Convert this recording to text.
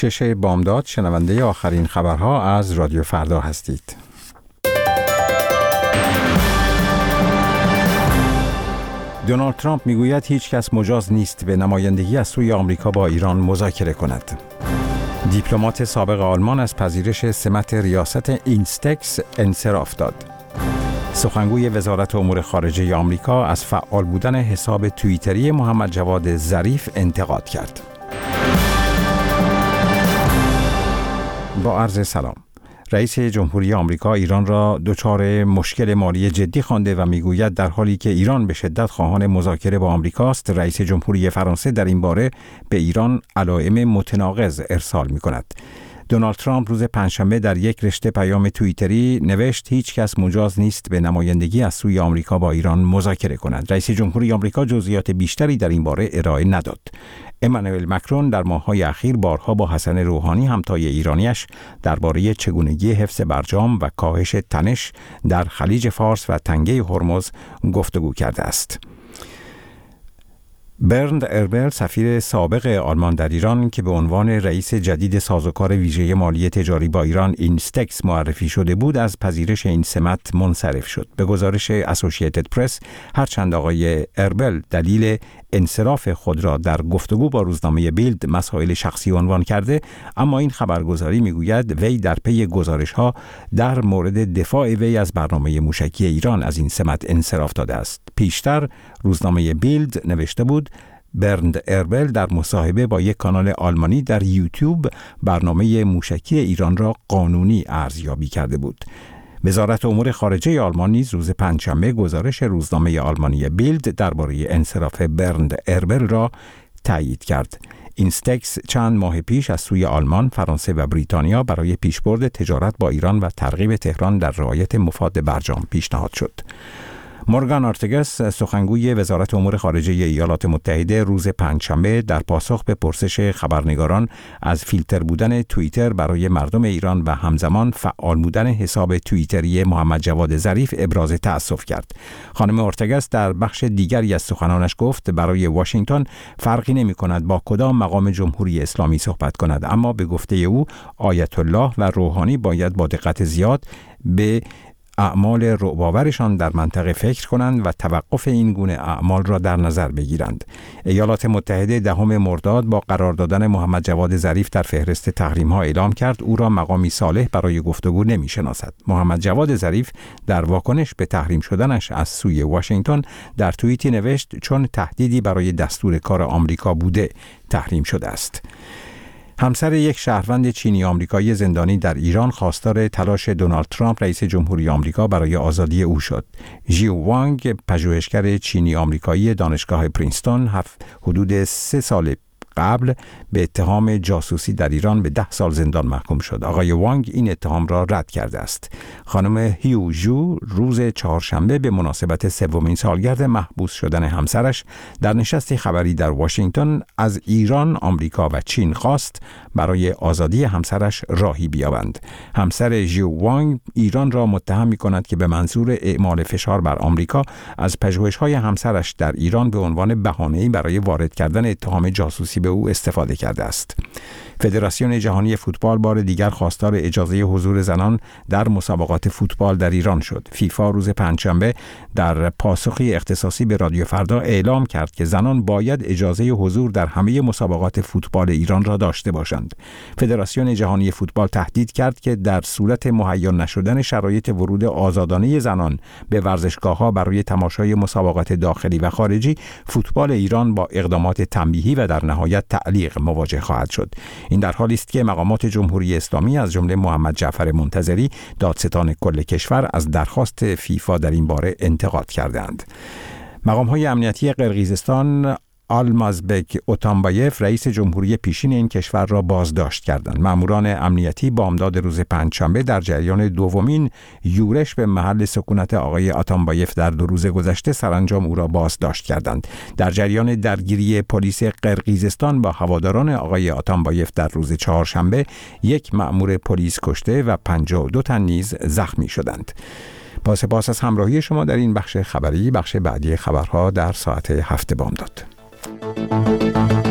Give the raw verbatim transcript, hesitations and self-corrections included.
شش بامداد شنونده آخرین خبرها از رادیو فردا هستید. دونالد ترامپ میگوید هیچ کس مجاز نیست به نمایندگی از سوی آمریکا با ایران مذاکره کند. دیپلمات سابق آلمان از پذیرش سمت ریاست اینستکس انصراف داد. سخنگوی وزارت امور خارجه آمریکا از فعال بودن حساب توییتری محمد جواد ظریف انتقاد کرد. با عرض سلام. رئیس جمهوری آمریکا ایران را دچار مشکل مالی جدی خوانده و میگوید در حالی که ایران به شدت خواهان مذاکره با آمریکاست، رئیس جمهوری فرانسه در این باره به ایران علائم متناقض ارسال می‌کند. دونالد ترامپ روز پنجشنبه در یک رشته پیام توییتری نوشت هیچ کس مجاز نیست به نمایندگی از سوی آمریکا با ایران مذاکره کند. رئیس جمهوری آمریکا جزئیات بیشتری در این باره ارائه نداد. امانوئل مکرون در ماه‌های اخیر بارها با حسن روحانی همتای ایرانیش درباره چگونگی حفظ برجام و کاهش تنش در خلیج فارس و تنگه هرمز گفتگو کرده است. برند اربل، سفیر سابق آلمان در ایران که به عنوان رئیس جدید سازوکار ویژه مالی تجاری با ایران اینستکس معرفی شده بود، از پذیرش این سمت منصرف شد. به گزارش اسوسییتد پرس، هرچند آقای اربل دلیل انصراف خود را در گفتگو با روزنامه بیلد مسائل شخصی عنوان کرده، اما این خبرگزاری میگوید وی در پی گزارش‌ها در مورد دفاع وی از برنامه موشکی ایران از این سمت انصراف داده است. پیشتر روزنامه بیلد نوشته بود برند اربل در مصاحبه با یک کانال آلمانی در یوتیوب برنامه موشکی ایران را قانونی ارزیابی کرده بود. وزارت امور خارجه آلمان نیز روز پنجشنبه گزارش روزنامه آلمانی بیلد درباره انصراف برند اربل را تایید کرد. اینستکس چند ماه پیش از سوی آلمان، فرانسه و بریتانیا برای پیشبرد تجارت با ایران و ترغیب تهران در رعایت مفاد برجام پیشنهاد شد. مورگان آرتگس، سخنگوی وزارت امور خارجه ایالات متحده، روز پنجشنبه در پاسخ به پرسش خبرنگاران از فیلتر بودن توییتر برای مردم ایران و همزمان فعال بودن حساب توییتری محمد جواد ظریف ابراز تأسف کرد. خانم آرتگس در بخش دیگری از سخنانش گفت برای واشنگتن فرقی نمی‌کند با کدام مقام جمهوری اسلامی صحبت کند، اما به گفته او آیت الله و روحانی باید با دقت زیاد به اعمال رعب‌آورشان در منطقه فکر کنند و توقف این گونه اعمال را در نظر بگیرند. ایالات متحده دهم مرداد با قرار دادن محمد جواد ظریف در فهرست تحریم‌ها اعلام کرد او را مقامی صالح برای گفتگو نمی‌شناسد. محمد جواد ظریف در واکنش به تحریم شدنش از سوی واشنگتن در توییتی نوشت چون تهدیدی برای دستور کار آمریکا بوده تحریم شده است. همسر یک شهروند چینی آمریکایی زندانی در ایران خواستار تلاش دونالد ترامپ رئیس جمهوری آمریکا برای آزادی او شد. ژیو وانگ، پژوهشگر چینی آمریکایی دانشگاه پرینستون، حدود سه سال قبل به اتهام جاسوسی در ایران به ده سال زندان محکوم شد. آقای وانگ این اتهام را رد کرده است. خانم هیو جو روز چهارشنبه به مناسبت سومین سالگرد محبوس شدن همسرش در نشستی خبری در واشنگتن از ایران، آمریکا و چین خواست برای آزادی همسرش راهی بیابند. همسر ژیو وانگ ایران را متهم می‌کند که به منظور اعمال فشار بر آمریکا از پژوهش‌های همسرش در ایران به عنوان بهانه‌ای برای وارد کردن اتهام جاسوسی به او استفاده کرده است. فدراسیون جهانی فوتبال بار دیگر خواستار اجازه حضور زنان در مسابقات فوتبال در ایران شد. فیفا روز پنجشنبه در پاسخی اختصاصی به رادیو فردا اعلام کرد که زنان باید اجازه حضور در همه مسابقات فوتبال ایران را داشته باشند. فدراسیون جهانی فوتبال تهدید کرد که در صورت مهیا نشدن شرایط ورود آزادانه زنان به ورزشگاه‌ها برای تماشای مسابقات داخلی و خارجی، فوتبال ایران با اقدامات تنبیهی و در نهایت تعلیق مواجه خواهد شد. این در حالی است که مقامات جمهوری اسلامی از جمله محمد جعفر منتظری، دادستان کل کشور، از درخواست فیفا در این باره انتقاد کردند. مقام‌های امنیتی قرقیزستان آلمازبک اوتانبایف، رئیس جمهوری پیشین این کشور، را بازداشت کردند. ماموران امنیتی بامداد روز پنجشنبه در جریان دومین یورش به محل سکونت آقای آتانبایف در دو روز گذشته سرانجام او را بازداشت کردند. در جریان درگیری پلیس قرقیزستان با هواداران آقای آتانبایف در روز چهارشنبه، یک مأمور پلیس کشته و پنجاه و دو تن نیز زخمی شدند. با سپاس از همراهی شما در این بخش خبری. بخش بعدی خبرها در ساعت هفت بامداد.